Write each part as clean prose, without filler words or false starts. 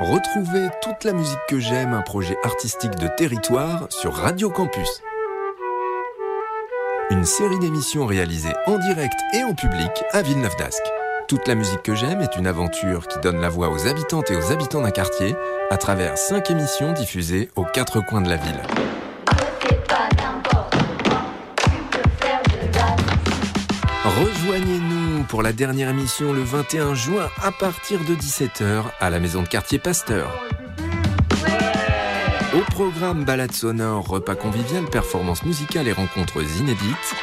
Retrouvez toute la musique que j'aime, un projet artistique de territoire sur Radio Campus. Une série d'émissions réalisées en direct et en public à Villeneuve-d'Ascq. Toute la musique que j'aime est une aventure qui donne la voix aux habitantes et aux habitants d'un quartier à travers 5 émissions diffusées aux 4 coins de la ville. Rejoignez-nous pour la dernière émission le 21 juin à partir de 17h à la maison de quartier Pasteur. Au programme balade sonore, repas convivial, performances musicales et rencontres inédites.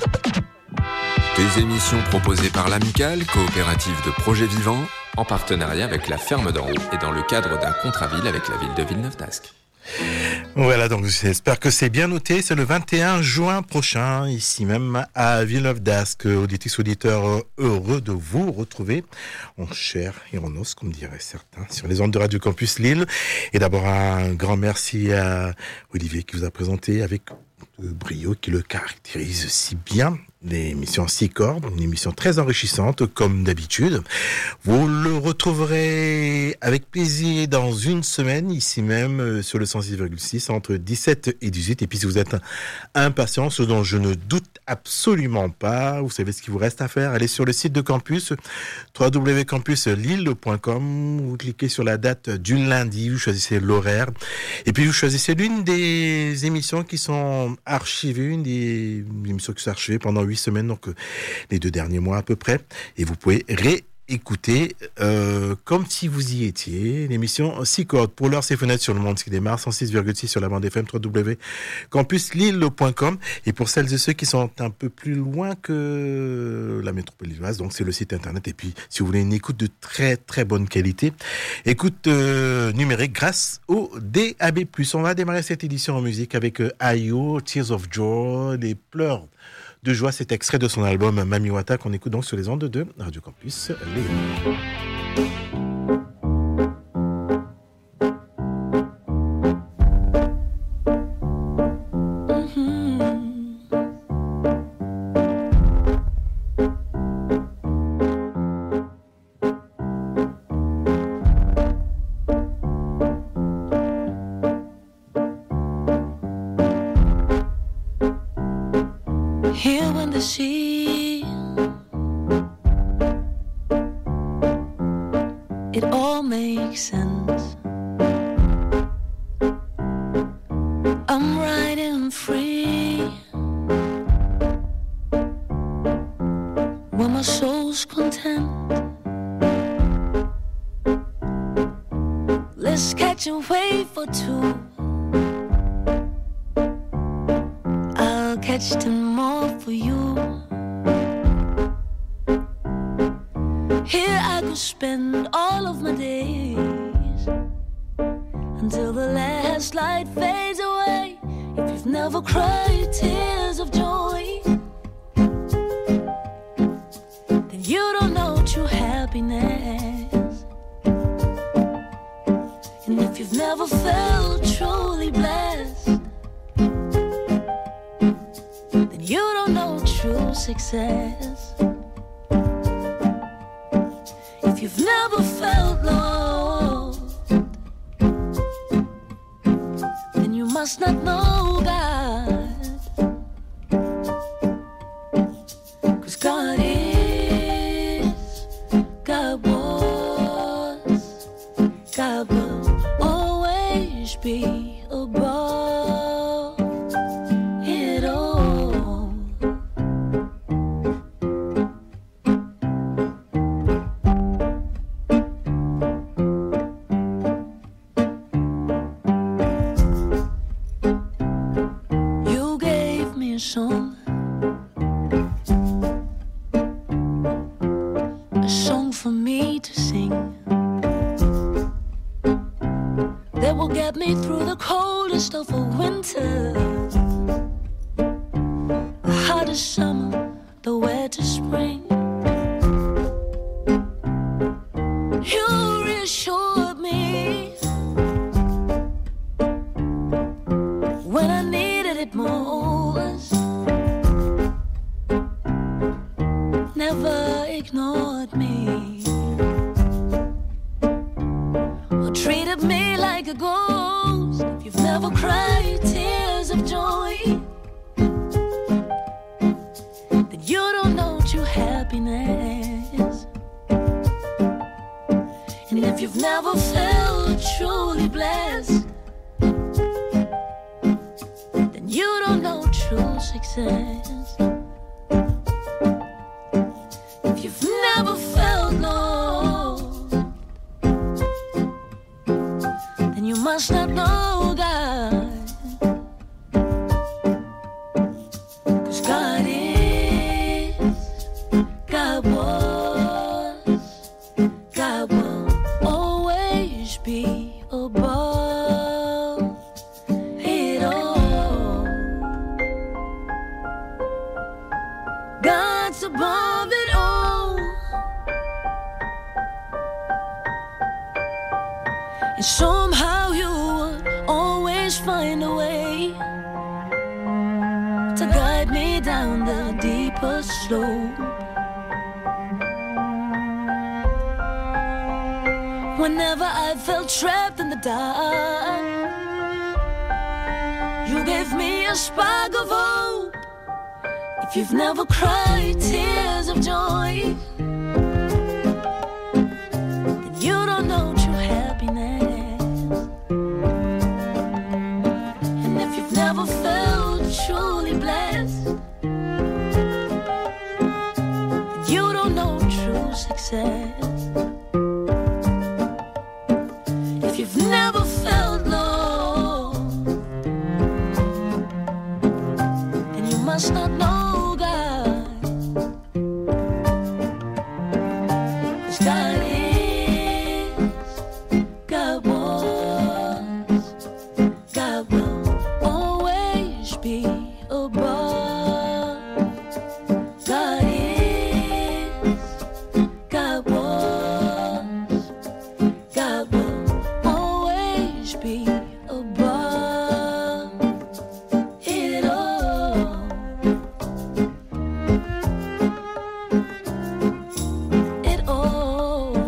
Des émissions proposées par l'Amicale, coopérative de projets vivants, en partenariat avec la Ferme d'en Haut et dans le cadre d'un contrat-ville avec la ville de Villeneuve-d'Ascq. Voilà, donc j'espère que c'est bien noté. C'est le 21 juin prochain, ici même à Villeneuve-d'Ascq. Auditrices, auditeurs, heureux de vous retrouver en chair et en os, comme diraient certains, sur les ondes de Radio Campus Lille. Et d'abord, un grand merci à Olivier qui vous a présenté avec brio, qui le caractérise si bien. L'émission 6 cordes, une émission très enrichissante comme d'habitude. Vous le retrouverez avec plaisir dans une semaine, ici même sur le 106,6 entre 17 et 18. Et puis si vous êtes impatient, ce dont je ne doute absolument pas, vous savez ce qu'il vous reste à faire, allez sur le site de campus, www.campuslille.com, vous cliquez sur la date du lundi, vous choisissez l'horaire, et puis vous choisissez l'une des émissions qui sont archivées, une des émissions qui sont archivées pendant 8 semaines, donc les 2 derniers mois à peu près, et vous pouvez réécouter comme si vous y étiez, l'émission 6 cordes. Pour l'heure, c'est Fenêtre sur le monde qui démarre, 106,6 sur la bande FM, www.campuslille.com, et pour celles et ceux qui sont un peu plus loin que la métropole lilloise, donc c'est le site internet, et puis si vous voulez une écoute de très très bonne qualité, écoute numérique grâce au DAB+. On va démarrer cette édition en musique avec Ayo, Tears of Joy, les pleurs de joie, cet extrait de son album Mami Wata qu'on écoute donc sur les ondes de Radio Campus Lille. Here when the sea, it all makes sense. I'm riding free when my soul's content. Let's catch a wave for 2. I'll catch 10 more for you. Here I could spend all of my days until the last light fades away. If you've never cried tears of joy, then you don't know true happiness. And if you've never felt truly blessed, you don't know true success. If you've never felt loved, then you must not know God. 'Cause God is, God was, God will always be above it all. Song, a song for me to sing that will get me through the coldest of a winter, the hottest summer, the wettest spring. You reassured me when I needed it most. Never ignored me or treated a ghost if you've never cried tears of joy. Then you don't know true happiness. And if you've never felt truly blessed, then you don't know true success. If you've never felt love, then you must not know God. 'Cause God is, God was, God will always be above it all. God's above it all. And somehow you would always find a way to guide me down the deeper slope. Whenever I felt trapped in the dark, you gave me a spark of hope. If you've never cried tears of joy, then you don't know true happiness. And if you've never felt truly blessed, then you don't know true success. If you've never felt love, then you must not know God. 'Cause God is, God was, God will always be above. God is, God was, God will always be above it all. It all.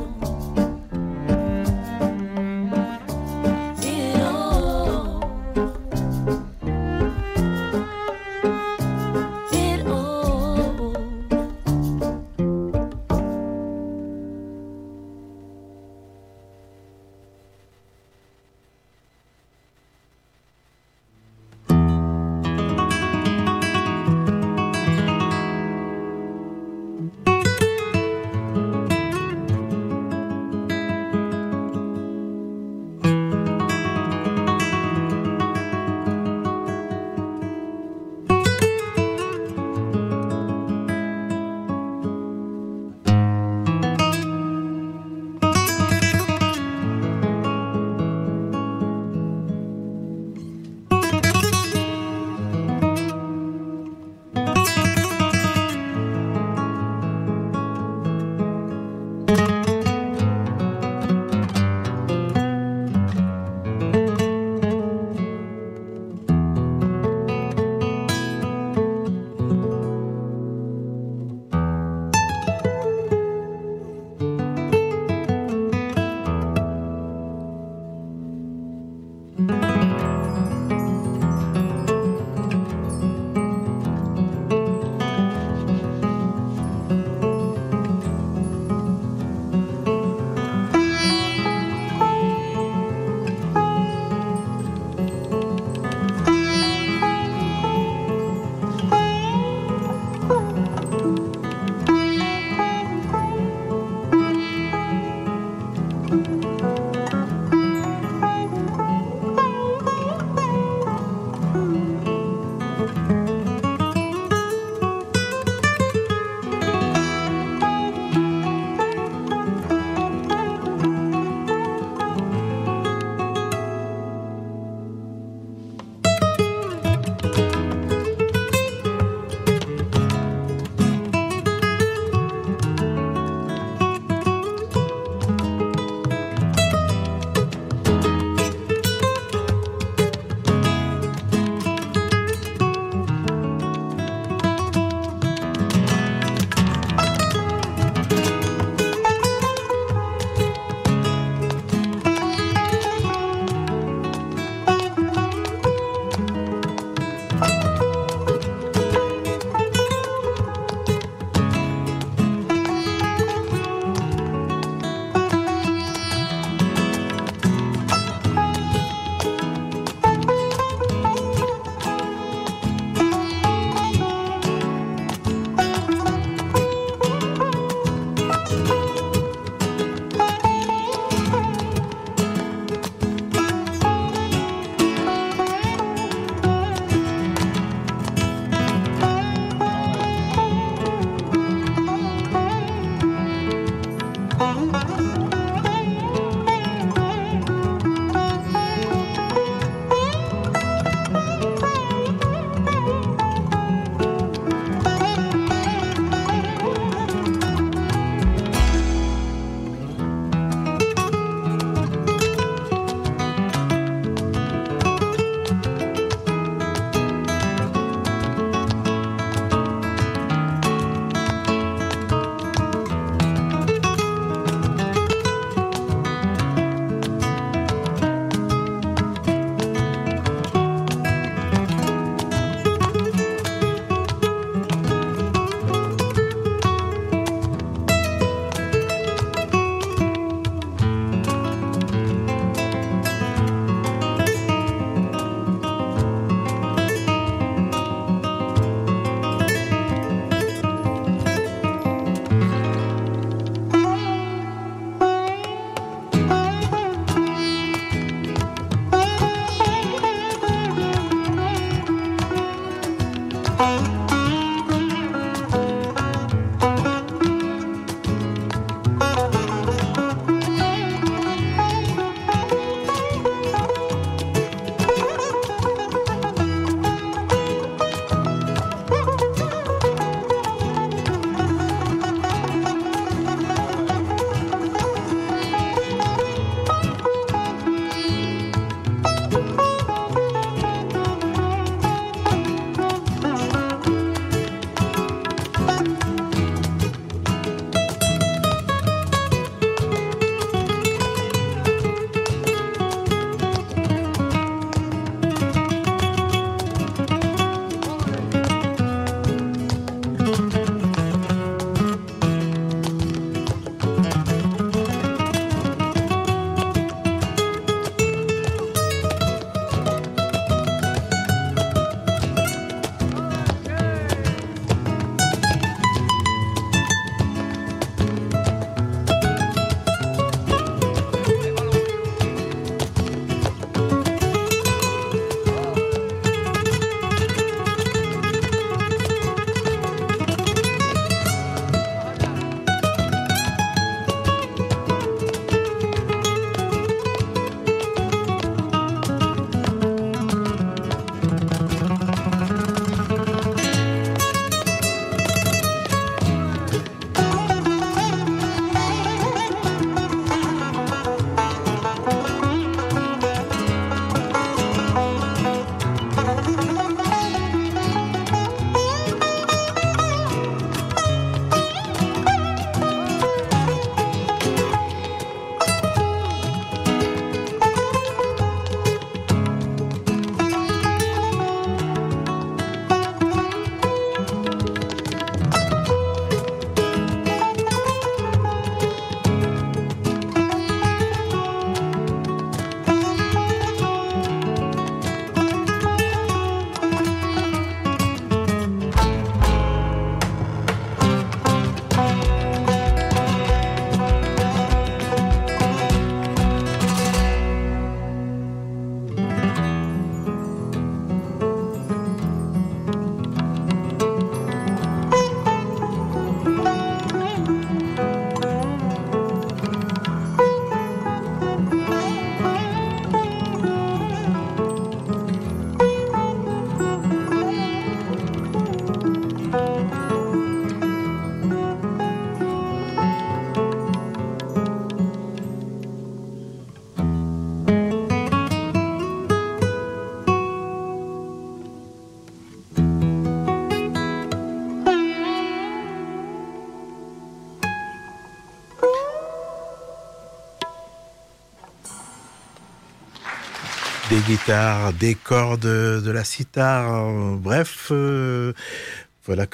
des guitares, des cordes, de la sitar, bref, voilà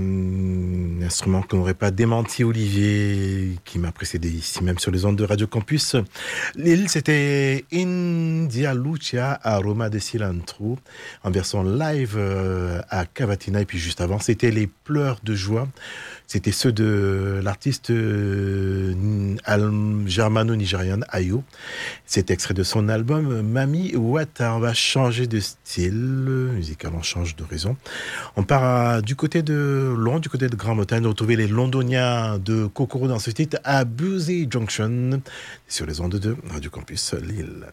un instrument que n'aurait pas démenti Olivier, qui m'a précédé ici même sur les ondes de Radio Campus. L'île, c'était India Lucia à Roma de Cilantro, en version live à Cavatina. Et puis juste avant, c'était Les Pleurs de Joie. C'était ceux de l'artiste germano-nigérian Ayo. C'est extrait de son album Mami Wata. On va changer de style musical, on change de raison. On part du côté de Londres, du côté de Grande-Bretagne, retrouver les Londoniens de Kokoro dans ce titre à Busy Junction sur les ondes de Radio Campus Lille.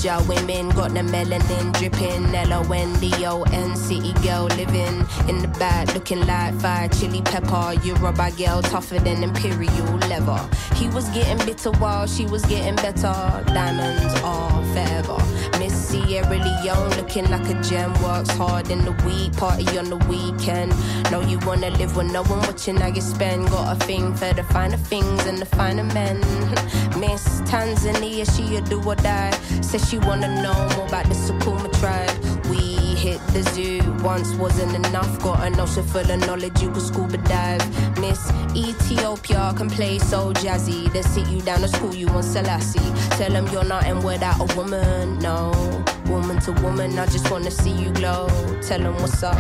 soldier women got the melanin dripping. L-O-N-D-O-N, city girl living in the back, looking like fire chili pepper. Yoruba girl tougher than imperial leather. He was getting bitter while she was getting better. Diamonds are forever. Miss Sierra Leone looking like a gem. Works hard in the week, party on the weekend. Know you wanna live with no one watching how you spend. Got a thing for the finer things and the finer men. Miss Tanzania, she a do or die. Says she wanna know more about the Sukuma tribe. We hit the zoo, once wasn't enough. Got an ocean full of knowledge, you could scuba dive. Miss Ethiopia can play so jazzy. They sit you down to school, you want Selassie. Tell them you're nothing without a woman, no. Woman to woman, I just wanna see you glow. Tell them what's up.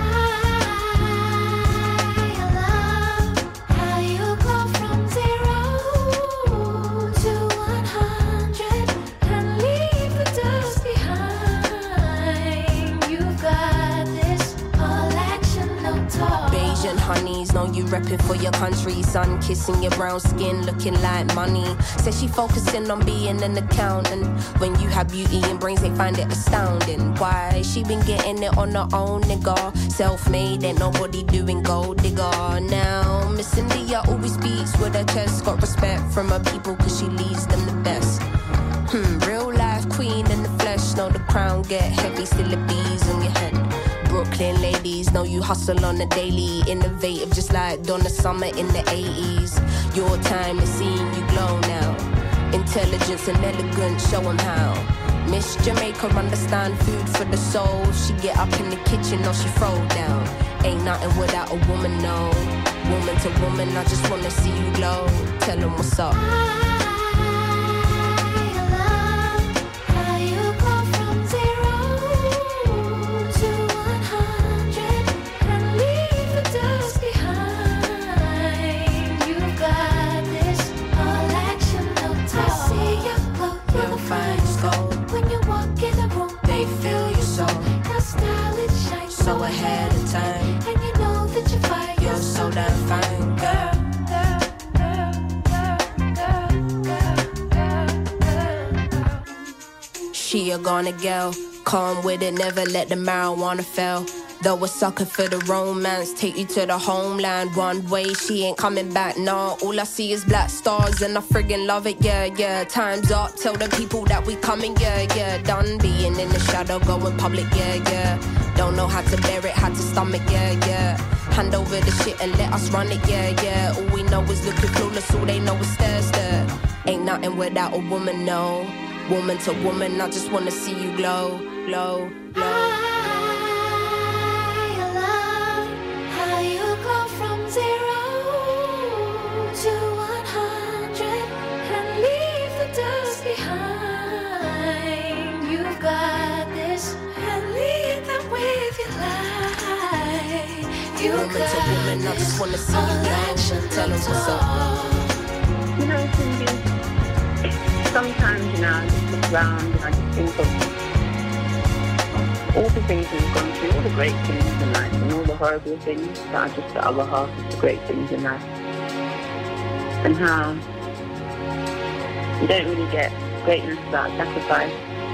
Honeys, know you repping for your country. Sun kissing your brown skin, looking like money. Says she focusing on being an accountant. When you have beauty and brains, they find it astounding. Why? She been getting it on her own, nigga. Self-made, ain't nobody doing gold digger. Now, Miss India always speaks with her chest. Got respect from her people cause she leads them the best. Real life queen in the flesh. Know the crown get heavy, still the bees on your head. Brooklyn ladies, know you hustle on the daily. Innovative just like Donna Summer in the 80s. Your time is seeing you glow now. Intelligence and elegance, show them how. Miss Jamaica understand food for the soul. She get up in the kitchen or she throw down. Ain't nothing without a woman, no. Woman to woman, I just wanna see you glow. Tell them what's up. So ahead of time, and you know that you're fine. You're so damn fine, girl. She a gonna girl, calm with it, never let the marijuana fail. Though a sucker for the romance, take you to the homeland. One way, she ain't coming back, nah. All I see is black stars and I friggin' love it, yeah, yeah. Time's up, tell the people that we coming, yeah, yeah. Done being in the shadow, going public, yeah, yeah. Don't know how to bear it, how to stomach, yeah, yeah. Hand over the shit and let us run it, yeah, yeah. All we know is looking clueless, all they know is stare, stare. Ain't nothing without a woman, no. Woman to woman, I just wanna see you glow, glow, glow. Woman to woman, I just wanna see you now. Tell them what's up. You know, Cindy, sometimes, you know, I just look around and I just think of all the things we've gone through, all the great things in life and all the horrible things that are just the other half of the great things in life. And how you don't really get greatness without sacrifice.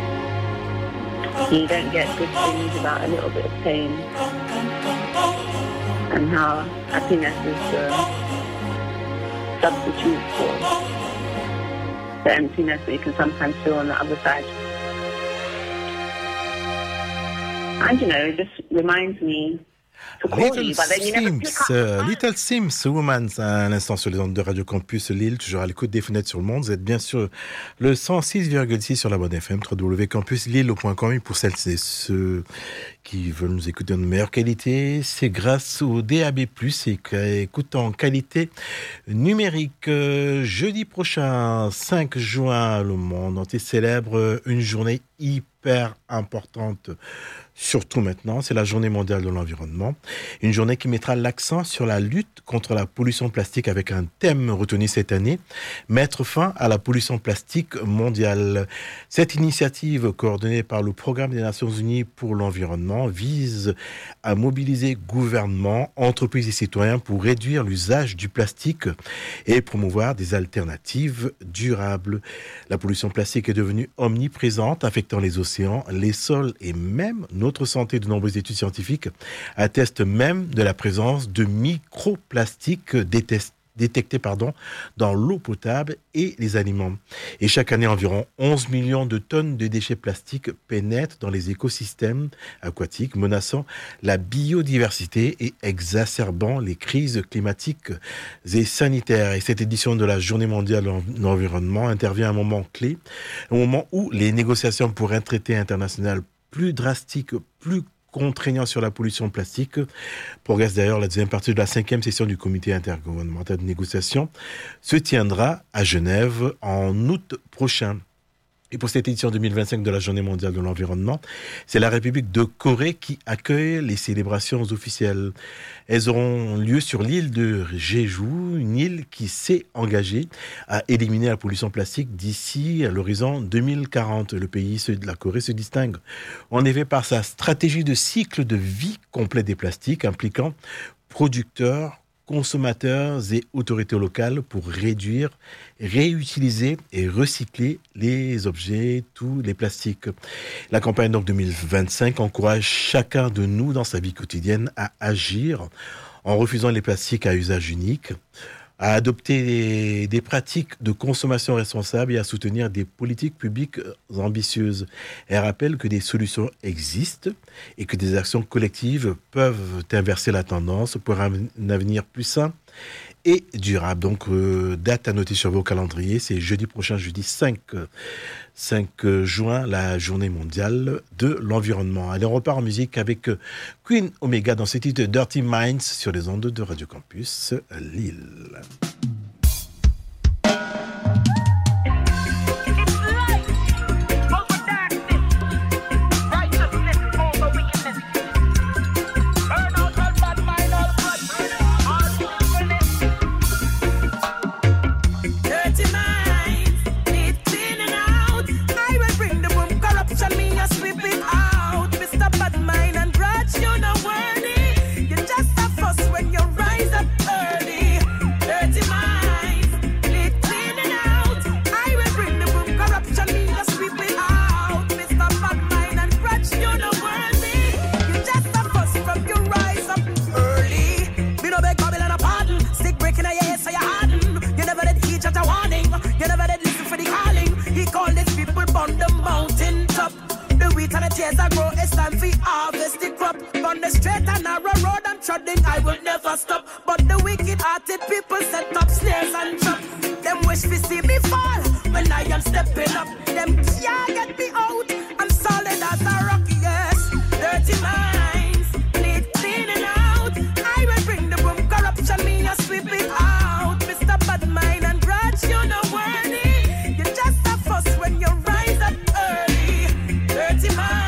You don't get good things without a little bit of pain. And how happiness is the substitute for the emptiness that you can sometimes feel on the other side. And you know, it just reminds me to call you, but then you never pick up. Little Sims, Woman, à l'instant sur les ondes de Radio Campus Lille, toujours à l'écoute des fenêtres sur le monde. Vous êtes bien sûr le 106,6 sur la bonne FM, www.campuslille.com. Et pour celles et ceux qui veulent nous écouter en meilleure qualité, c'est grâce au DAB+, et qui écoutent en qualité numérique. Jeudi prochain, 5 juin, le monde entier célèbre une journée hyper importante surtout maintenant, c'est la journée mondiale de l'environnement. Une journée qui mettra l'accent sur la lutte contre la pollution plastique avec un thème retenu cette année, mettre fin à la pollution plastique mondiale. Cette initiative, coordonnée par le Programme des Nations Unies pour l'environnement, vise à mobiliser gouvernements, entreprises et citoyens pour réduire l'usage du plastique et promouvoir des alternatives durables. La pollution plastique est devenue omniprésente, affectant les océans, les sols et même notre santé. De nombreuses études scientifiques attestent même de la présence de microplastiques détectés dans l'eau potable et les aliments. Et chaque année, environ 11 millions de tonnes de déchets plastiques pénètrent dans les écosystèmes aquatiques, menaçant la biodiversité et exacerbant les crises climatiques et sanitaires. Et cette édition de la Journée mondiale de l'environnement intervient à un moment clé, au moment où les négociations pour un traité international plus drastique, plus contraignant sur la pollution plastique progresse. D'ailleurs, la deuxième partie de la 5e session du comité intergouvernemental de négociation se tiendra à Genève en août prochain. Et pour cette édition 2025 de la Journée mondiale de l'environnement, c'est la République de Corée qui accueille les célébrations officielles. Elles auront lieu sur l'île de Jeju, une île qui s'est engagée à éliminer la pollution plastique d'ici à l'horizon 2040. Le pays de la Corée se distingue en effet par sa stratégie de cycle de vie complet des plastiques, impliquant producteurs, consommateurs et autorités locales pour réduire, réutiliser et recycler les objets, tous les plastiques. La campagne donc 2025 encourage chacun de nous dans sa vie quotidienne à agir en refusant les plastiques à usage unique, à adopter des pratiques de consommation responsable et à soutenir des politiques publiques ambitieuses. Elle rappelle que des solutions existent et que des actions collectives peuvent inverser la tendance pour un avenir plus sain et durable. Donc, date à noter sur vos calendriers, c'est jeudi prochain, jeudi 5 juin, la journée mondiale de l'environnement. Allez, on repart en musique avec Queen Omega dans ce titre Dirty Minds sur les ondes de Radio Campus Lille. Years ago, it's time for harvest the crop. On the straight and narrow road I'm treading, I will never stop. But the wicked-hearted people set up snares and traps. Them wish to see me fall when I am stepping up. Them can't get me out. I'm solid as a rock, yes. Dirty minds need cleaning out. I will bring the broom, corruption, me a sweep it out. Mr. Bad Mind and Grudge, you know worthy. You just a fuss when you rise up early. Dirty minds.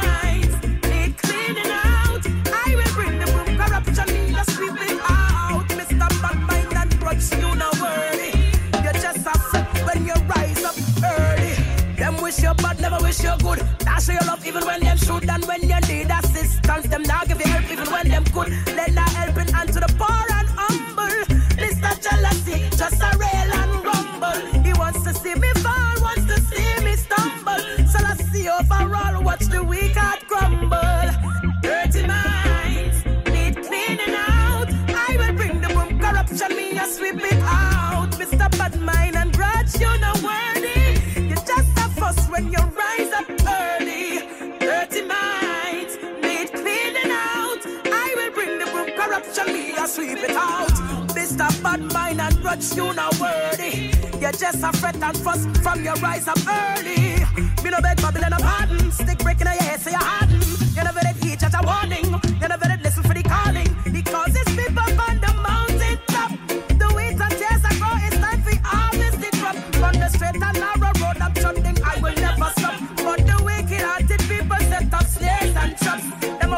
You know worthy. You just a flip when you rise up early. Them wish you bad, never wish you good. Dash your love even when them shoot. And when you need assistance, them now give you help even when them good. Lend a helping hand to the poor and humble. Mr. Jealousy, just a rail and rumble. He wants to see me fall, wants to see me stumble. So let's see overall, watch the weak heart crumble. Dirty minds need cleaning out. I will bring the boom, corruption, me a sweep it out. Mr. Bad Mind and Grudge, you know worthy. You just a fuss when you rise up early. Dirty minds need cleaning out. I will bring the boom, corruption, me a sweep it out. Mr. Bad Mind and Grudge, you know worthy. You just a fret and fuss from your rise up early. Me no beg Babylon a pardon. Stick breaking your head so you harden. You never did heed just a warning. You never did listen for the calling. Because it's people on the mountain top. The wheat and tears I grow, it's time for harvest the crop. On the straight and narrow road I'm trotting, I will never stop. But the wicked-hearted people set up snares and traps. Them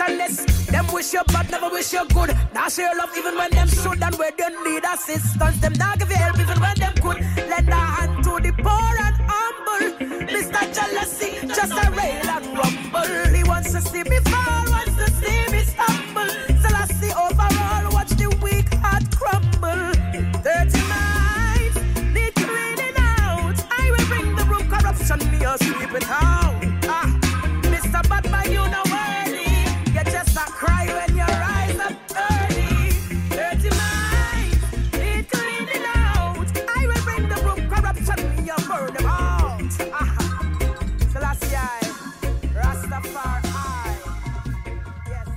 specialists. Them wish you bad, never wish you good. Now share love even when them should and where they need assistance. Them not give you help even when them could. Lend a hand to the poor and humble. Mr. Jealousy, just a rail and rumble. He wants to see me fall, wants to see me stumble. So I see overall, watch the weak heart crumble. 30 minds, need cleaning out. I will bring the room corruption, me or sweep it out. Mr. Bad Boy, you know worthy. You just a cry when you rise up early. 30 minds, need cleaning out. I will bring the room corruption, me or burn them out. Selassie, Rastafari. Yes.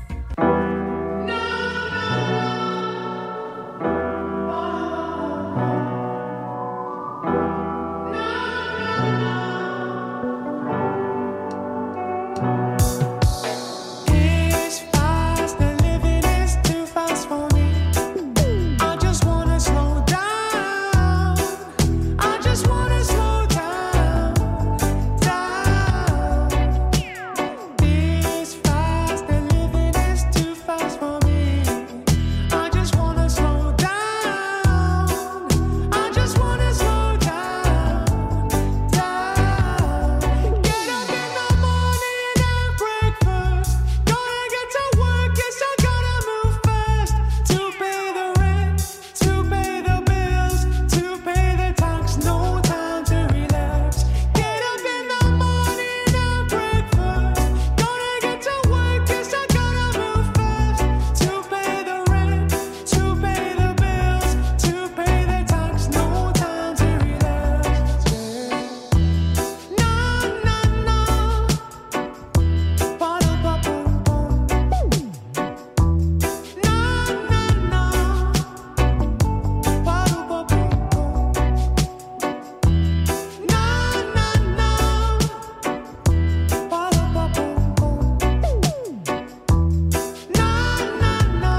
It's fast, the living is too fast for me. I just wanna slow down. I just wanna slow down, down. It's fast, the living is too fast for me. I just wanna slow down. I just wanna slow down, down. Get up in the morning and breakfast. Gonna get to work, yes, I gotta move fast. To pay the rent, to pay the bills, to pay the tax, no time to relax. Get up in the morning and breakfast. Gonna get to work, yes, I gotta move fast. To pay the rent, to pay the bills, to pay the tax, no time to relax. No, no, no. Ba-da-ba-boom-boom. No, no, no. Ba-da-ba-boom-boom. No, no, no. Ba-da-ba-boom-boom. No, no, no.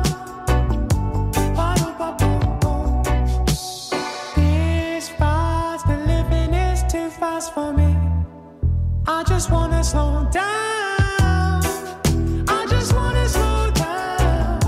Ba-da-ba-boom-boom. This fast, the living is too fast for me. I just wanna slow down. I just wanna slow down,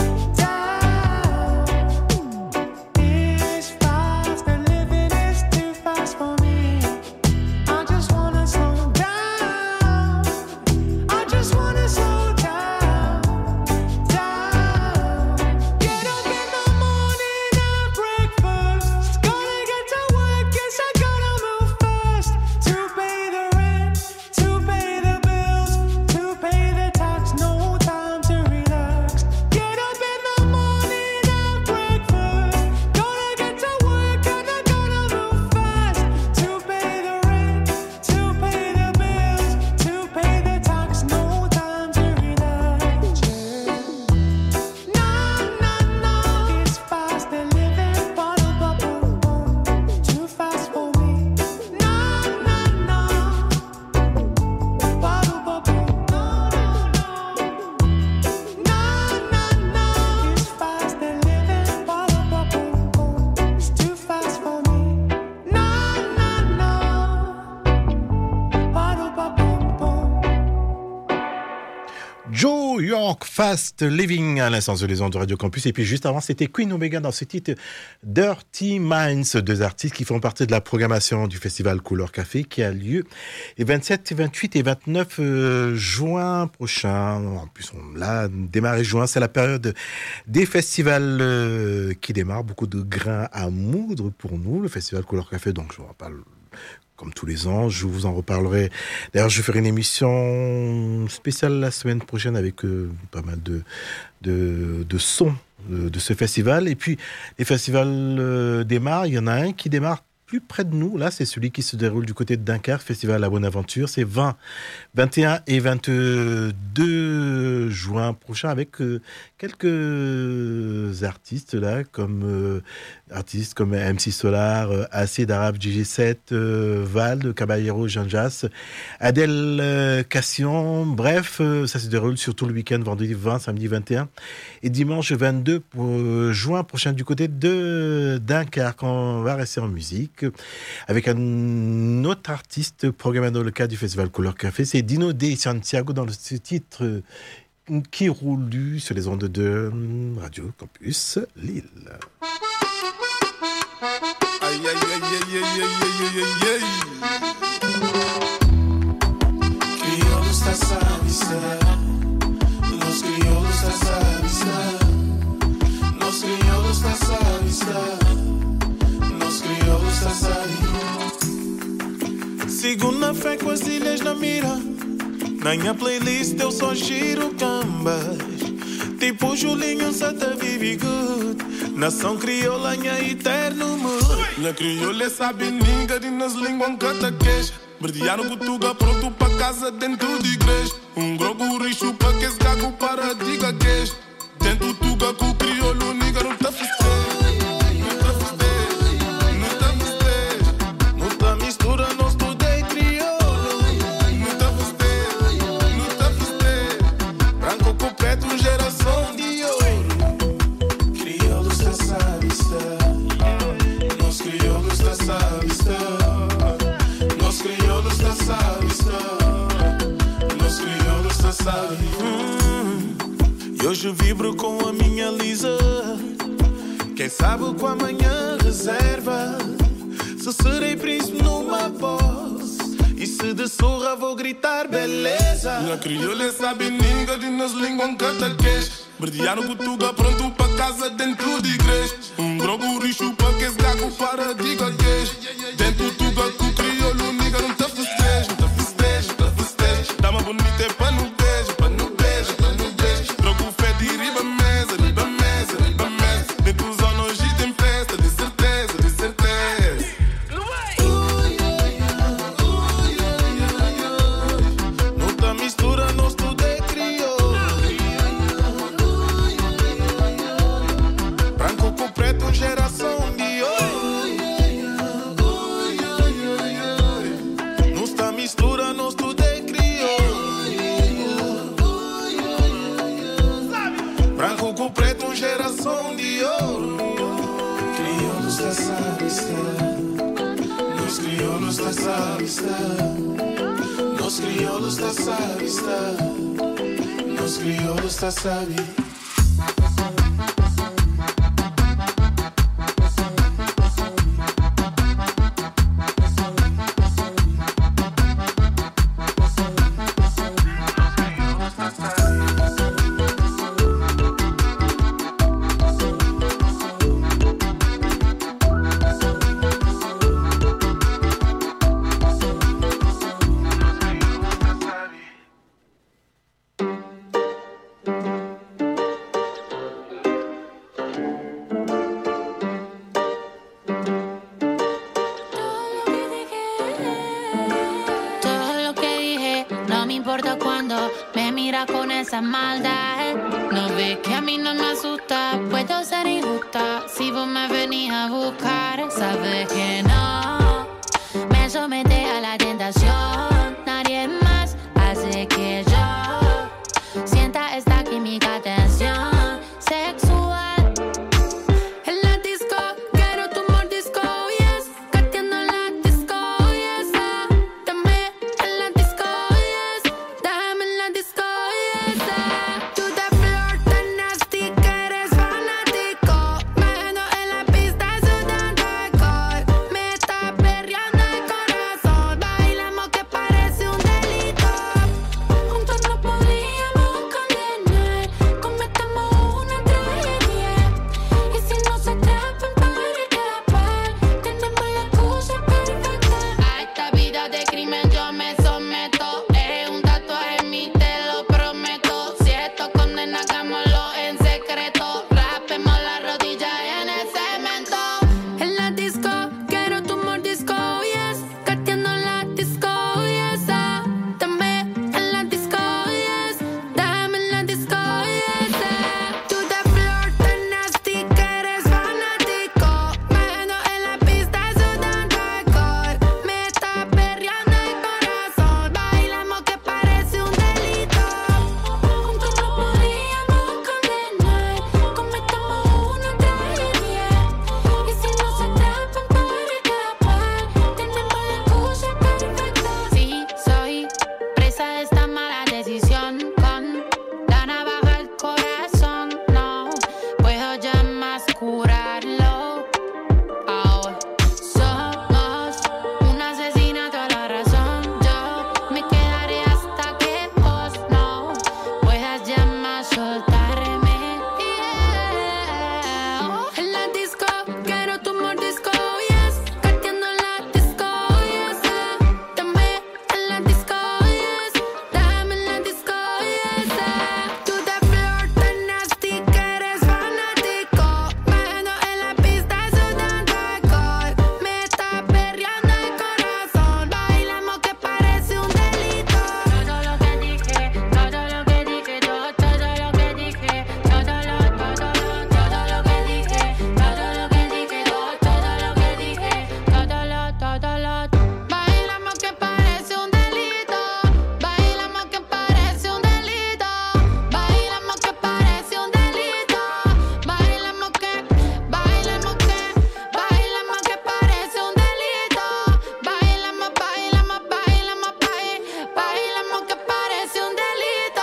down. This fast, the living is too fast for me. I just wanna slow down. I just wanna slow down, down. Get up in the morning and breakfast. Gonna get to work, yes, I gotta move fast. To pay the rent, to pay the bills, to pay the tax, no time to relax. Get up in the morning and breakfast. Gonna get to work and I gotta move fast. To pay the rent, to pay the bills, to pay the tax, no time to relax. No, no, no. It's fast, the living, ba-da-ba-boom-boom. Too fast for me. No, no, no. Ba-da-ba-boom. No, no, no. It's fast, the living, ba-da-ba-boom-boom. It's too fast for me. No, no, no. Ba-da-ba-boom-boom. Joe York, Fast Living, à l'instant de les ondes de Radio Campus. Et puis juste avant, c'était Queen Omega dans ce titre Dirty Minds, deux artistes qui font partie de la programmation du festival Couleur Café qui a lieu les 27, 28 et 29 juin prochain. En plus, là, démarrer juin, c'est la période des festivals qui démarre. Beaucoup de grains à moudre pour nous, le festival Couleur Café. Donc, je vous rappelle, comme tous les ans, je vous en reparlerai. D'ailleurs, je ferai une émission spéciale la semaine prochaine avec pas mal de sons de ce festival. Et puis, les festivals démarrent. Il y en a un qui démarre plus près de nous. Là, c'est celui qui se déroule du côté de Dunkerque, Festival La Bonne Aventure. C'est 20, 21 et 22 juin prochain avec quelques artistes là, comme MC Solar, Acid Arabe, GG7, Val, Caballero, Jean-Jas, Adèle Cassion. Bref, ça se déroule surtout le week-end, vendredi 20, samedi 21 et dimanche 22 juin prochain du côté de Dunkerque. On va rester en musique avec un autre artiste programmé dans le cadre du Festival Couleur Café. C'est Dino De Santiago dans ce titre qui roule sur les ondes de Radio Campus Lille. Aïe, aïe, aïe, aïe, aïe, aïe, aïe, aïe. Crioulos da Savista, los crioulos da Savista, los crioulos da Savista, los crioulos da Savista. Segunda fé com as ilhas na mira, na minha playlist eu só giro cambas. Tipo Julinho, Santa Vivi Good. Nação crioula, minha eterno mood. Minha crioula sabe ninga de nas línguas cataquês. Verdear no Gutuga pronto pra casa dentro de igreja. Grogo richo pra que esse gago para diga queijo. Dentro tuga com o crioulo, niga não tá festejo. Não tá festejo, não tá festejo. Não tá mistura, não estudei crioulo. Não tá festejo, não tá festejo. Branco com preto, geração de ouro. Crioulos da Savista, nós crioulos da Savista. Nós crioulos da Savista, nós crioulos da Savista. E hoje vibro com a minha Lisa. Quem sabe com amanhã reserva. Se serei príncipe numa voz, e se de surra vou gritar beleza. Minha crioula sabe ninga de nas línguas cataquês. Verdear no Gutuga pronto pra casa dentro de igreja. Grogo richo pra que esse gago para diga queijo. Dentro tuga com o crioulo, niga não tá festejo. Tá festejo, tá festejo. Dama bonita é pra no beijo, pra no beijo, pra no beijo. Troco fé de riba mesa, riba mesa, riba mesa. Dentro zona hoje tem festa, de certeza, de certeza. Não tá mistura, não estudei crioulo. Branco com preto, geração de ouro. Não está mistura, não estudei crioulo. Branco com preto, geração de ouro. Crioulos da Savista, nós crioulos da Savista. Nós crioulos da Savista, nós crioulos da Savista. Esa maldad, no ves que a mí no me asusta. Puedo ser injusta si vos me venís a buscar. Sabes que no me somete a la tentación. Nadie más hace que yo sienta esta química, tensión sexual. En la disco quiero tu mordisco, yes. Cateando en la disco, yes. Dame en la disco, yes. Dame en la disco. soltarme. Yeah. En la disco, quiero tu mordisco, yes. Carteando la disco, yes. Dame en la disco, yes. Dame en la disco, yes. Tú de flor tan nasty que eres fanático. Bajando en la pista sudando alcohol. Me está perreando el corazón. Bailamos que parece un delito. Todo lo que dije, todo lo que dije, todo lo que dije, todo lo que dije, todo lo que dije, todo lo. Bailamos que parece un delito. Bailamos que parece un delito. Bailamos que parece un delito. Bailamos que parece un delito. Bailamos, que parece un delito.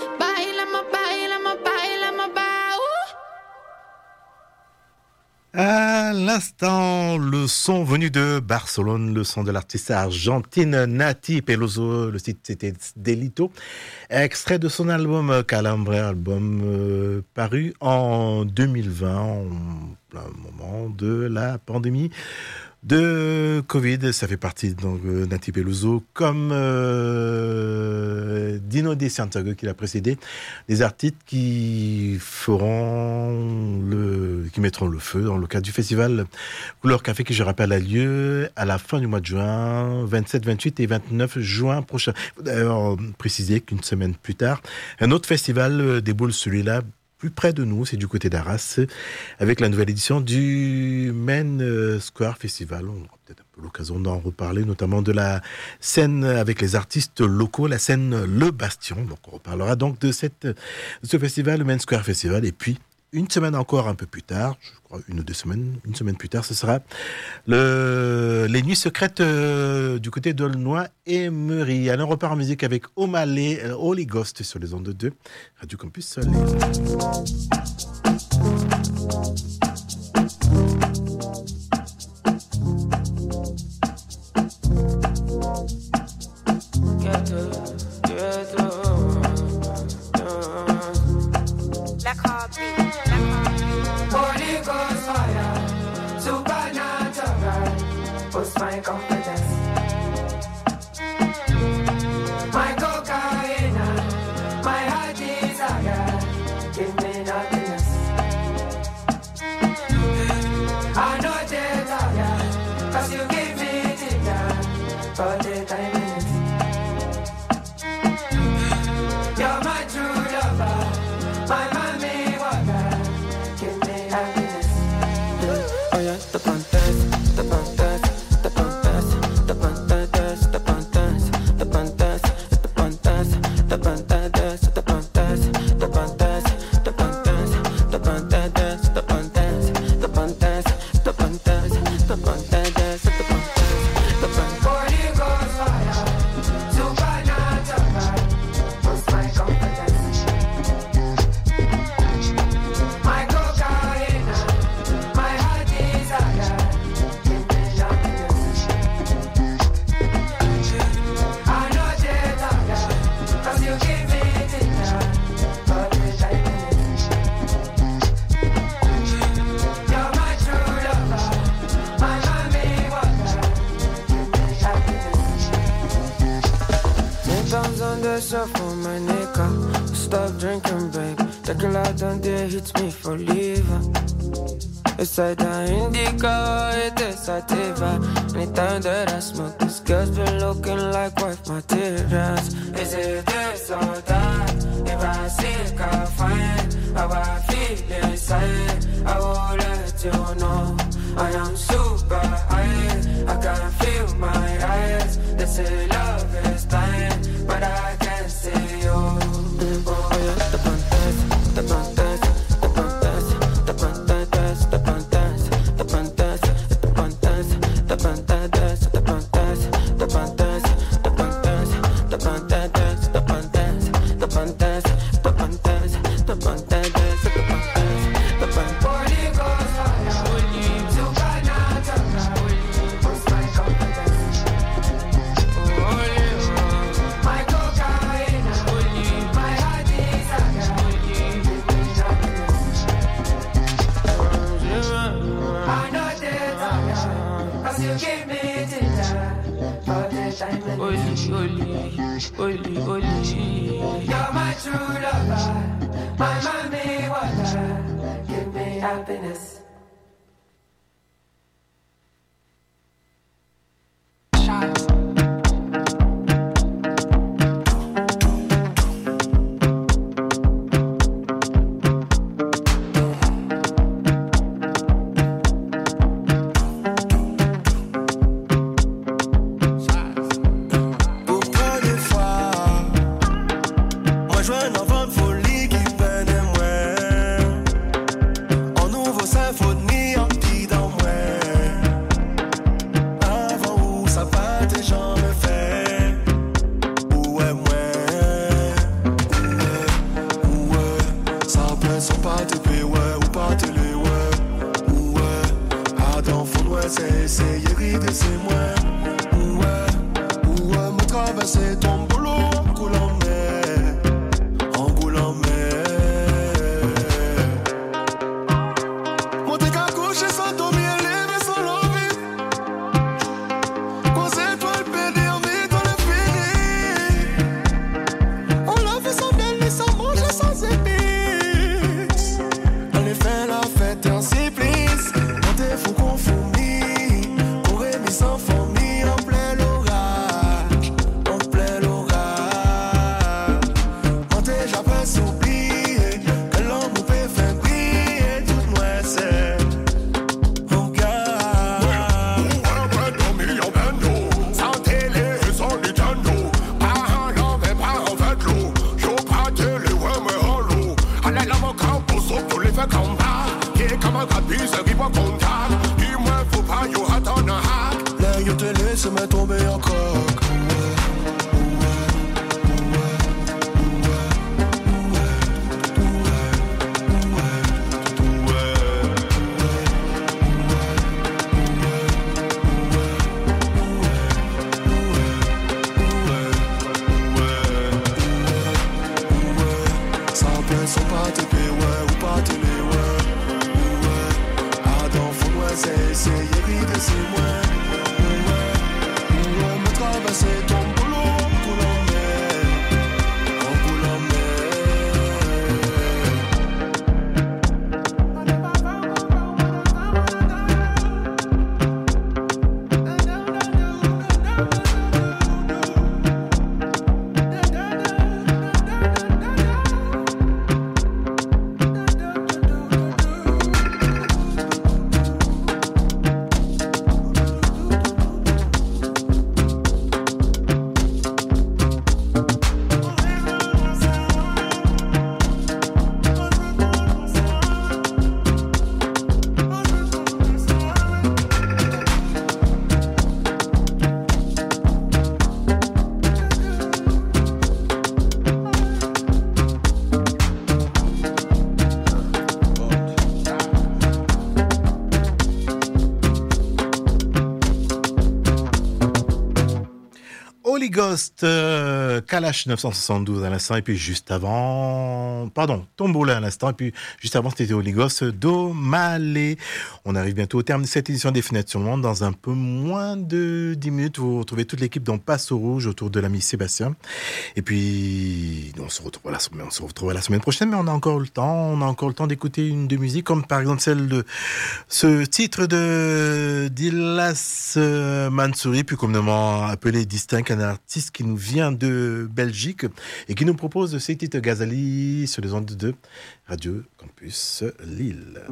À l'instant, le son venu de Barcelone, le son de l'artiste argentine Nati Peluso, le titre c'était Delito, extrait de son album Calambre, album paru en 2020, en plein moment de la pandémie de Covid. Ça fait partie donc Nati Peluso comme Dino De Santiago qui l'a précédé, des artistes qui mettront le feu dans le cadre du festival Couleur Café qui, je rappelle, a lieu à la fin du mois de juin, 27, 28 et 29 juin prochain. Il faut d'ailleurs préciser qu'une semaine plus tard, un autre festival déboule, celui-là plus près de nous, c'est du côté d'Arras, avec la nouvelle édition du Main Square Festival. On aura peut-être un peu l'occasion d'en reparler, notamment de la scène avec les artistes locaux, la scène Le Bastion. Donc on reparlera donc de ce festival, le Main Square Festival. Et puis, une semaine encore un peu plus tard, je crois une semaine plus tard, ce sera les Nuits Secrètes du côté d'Aulnoy et Meury. Allez, on repart en musique avec O'Malley, Holy Ghost sur les ondes 2, Radio Campus Soleil. Holy Ghost fire, supernatural, boost my confidence. My cocaine, my heart desire, give me happiness. I know they're tired, 'cause you give me ginger for the time. You're my true lover, my mommy water, give me happiness. Oh yeah, the pantas, the pantas, the pantas, the pantas, the pantas, the pantas, the pantas, the pantas, the pantas, the pantas, the pantas, the pantas, the pantas, the pantas, the pantas, the pantas, the pantas. Holy Ghost fire, supernatural, boost my confidence. My cocaine, my heart desire, give me happiness. I know they're tired, 'cause you give me dinner for the shyness. You're my true lover, my mommy water, give me happiness. 10 pounds on the shuffle, my nigga. Stop drinking, babe. Tequila down there hits me for liver. It's like the indica, it is sativa. Anytime that I smoke, this girl's been looking like wife materials. Is it this or that? If I seek, I find how I feel inside. I will let you know I am super high. I can feel my eyes. They say love is blind, but I can see you. Oh yeah, the pantas, the pantas, the pantas, the pantas, the pantas, the pantas, the pantas, the pantas, the pantas, the pantas, the pantas, the pantas, the pantas, the pantas, the pantas, the pantas, the pantas. Holy Ghost fire, supernatural, boost my confidence. My cocaine, my heart desire, Only, only. You're my true lover, my mommy water. Give me happiness. Ghost, Kalash 972 à l'instant, et puis juste avant, Tombola à l'instant, et puis juste avant c'était Holy Ghost, Do Malé. On arrive bientôt au terme de cette édition des Fenêtres sur le Monde. Dans un peu moins de 10 minutes, vous retrouvez toute l'équipe dont Passe au Rouge autour de l'ami Sébastien. Et puis, on se retrouve la semaine prochaine, mais on a encore le temps d'écouter une de musique, comme par exemple celle de ce titre de Dilas Mansouri, plus communément appelé Distinct, un artiste qui nous vient de Belgique et qui nous propose ces titres Ghazali sur les ondes de Radio Campus Lille.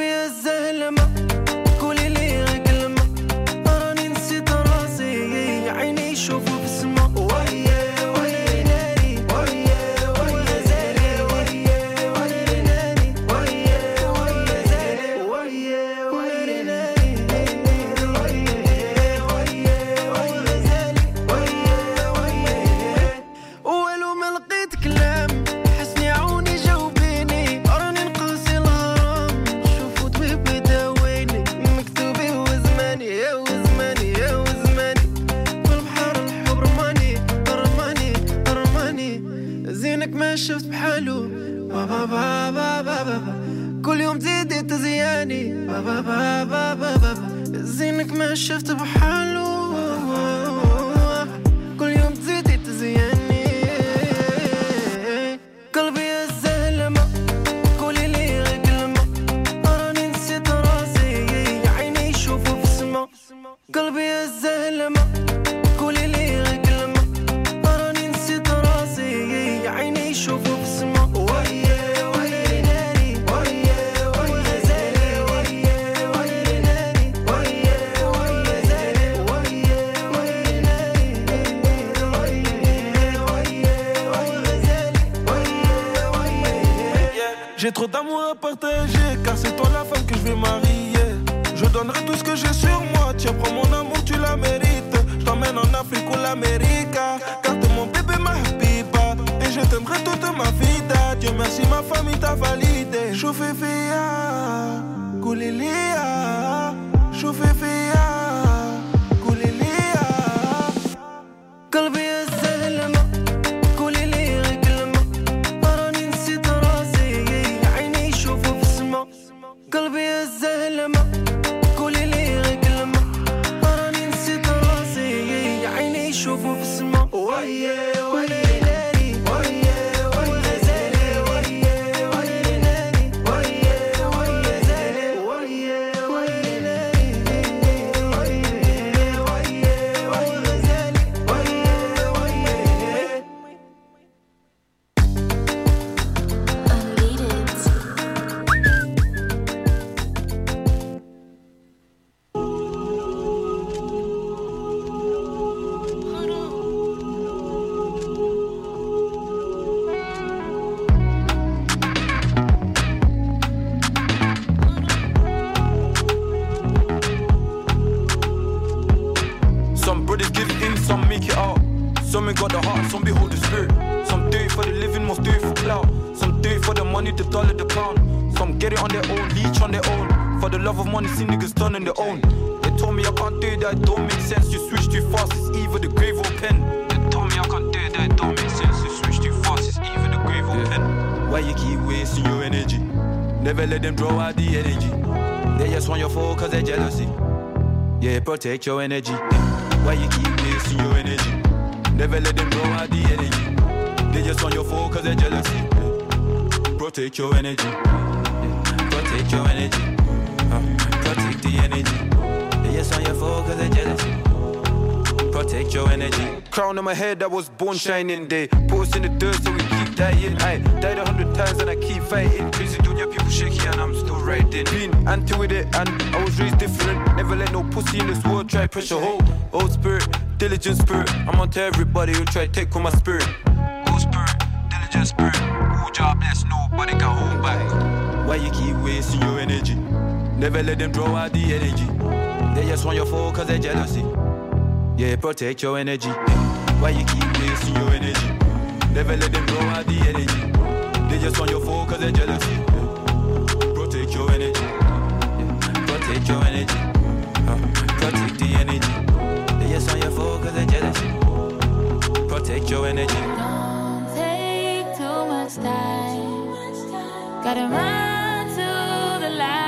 قلبي الزلمة قولي لي كلمة راني نسيت راسي ما شفت بحاله كل يوم تزيدي تزيني قلبي يا زلمة قولي لي غير كلمة راني نسيت راسي عيني يشوفوا في السما قلبي يا زلمة قولي لي غير كلمة راني نسيت راسي عيني يشوفوا في السما ويا ويا ناري ويا ويا زالي ويا ويا ناري ويا ويا زالي ويا ويا ناري ويا ويا ويا زالي ويا ويا. J'ai trop d'amour à partager, car c'est toi la femme que je vais marier. Je donnerai tout ce que j'ai sur moi, tiens prends mon amour, tu la mérites. Je t'emmène en Afrique ou l'Amérique, car t'es mon bébé ma habiba. Et je t'aimerai toute ma vie, Dieu merci ma famille t'a validé. Choufefia, Koulilia, Choufefia, Koulilia. قلبي يا زلمة قولي لي غير كلمة راني نسيت راسي عيني يشوفوا في السما قلبي يا زلمة قولي لي غير كلمة راني نسيت راسي عيني يشوفوا في السما ويا ويا ناري ويا ويا زالي ويا ويا ناري ويا ويا زالي ويا ويا ناري ويا ويا زالي ويا ويا. Some brothers give it in, some make it out. Some ain't got the heart, some behold the spirit. Some do it for the living, most do it for clout. Some do it for the money, the dollar, the pound. Some get it on their own, leech on their own. For the love of money, see niggas done on their own. They told me I can't do that, it don't make sense. You switch too fast, it's either the grave or pen. They told me I can't do that, it don't make sense. You switch too fast, it's either the grave or pen. Why you keep wasting your energy? Never let them draw out the energy. They just want your fall cause they're jealousy. Yeah, protect your energy. Why you keep wasting your energy? Never let them draw out the energy. They just want your fall cause they're jealousy. Protect your energy. Protect your energy. Protect the energy. They just want your fall cause they're jealousy. Protect your energy. Crown on my head, I was born shining day. Put us in the dirt so we keep dying. I died 100 times and I keep fighting. Crazy dunya, people shaky and I'm still riding. Been anti with it and I was raised different. Never let no pussy in this world try pressure. Old spirit, diligent spirit. I'm on to everybody who try to take on my spirit. Old spirit, diligent spirit. Who job bless, nobody can hold back. Why you keep wasting your energy? Never let them draw out the energy. They just want your fall cause they're jealousy. Yeah, protect your energy. Why you keep wasting your energy? Never let them draw out the energy. They just want your fall cause they're jealousy. Protect your energy. Protect your energy. Protect the energy. They just want your fall cause they're jealousy. Protect your energy. Don't take too much time. Gotta run to the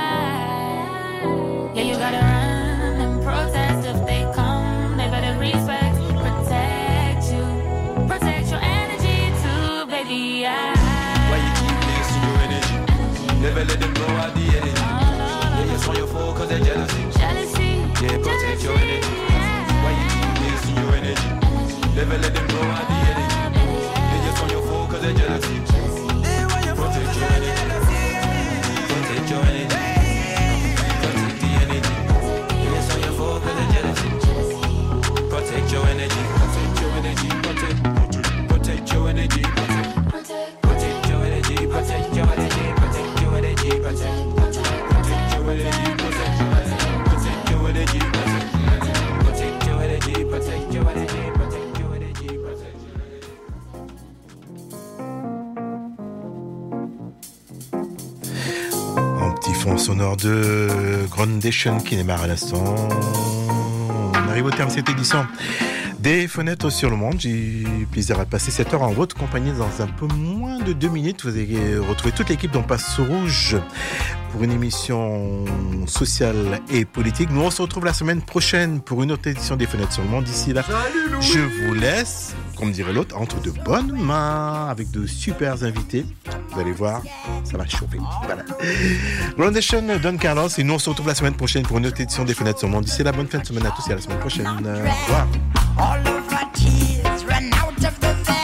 light. Yeah, you gotta run and protest if they come. They better respect, protect you. Protect your energy too, baby. Why you keep wasting your energy? Never let them blow out the energy. They just want your fall cause they're jealousy. Jealousy. Yeah, protect your energy. Why you keep wasting your energy? Never let them blow out the energy. They just want your fall cause they're jealousy. Protect your energy. Protect your energy. Protect the energy. They just want your fall cause they're jealousy. Protect your energy. Protect your energy. Protect your energy. Protect your energy. Protect your energy. Protect your energy. Protect your energy. Protect your energy. Protect your energy. Protect your energy. Protect your energy. Protect your energy. Un petit fond sonore de Groundation qui démarre à l'instant. On arrive au terme de cette édition Des fenêtres sur le monde. J'ai plaisir à passer cette heure en votre compagnie. Dans un peu moins de 2 minutes, vous allez retrouver toute l'équipe d'On Passe au Rouge pour une émission sociale et politique. Nous, on se retrouve la semaine prochaine pour une autre édition des fenêtres sur le monde. D'ici là, je vous laisse, comme dirait l'autre, entre de bonnes mains avec de super invités. Vous allez voir, ça va chauffer. Voilà. Groundation, Don Carlos, et nous, on se retrouve la semaine prochaine pour une autre édition des fenêtres sur le monde. D'ici là, bonne fin de semaine à tous et à la semaine prochaine. Au revoir. All of our tears run out of the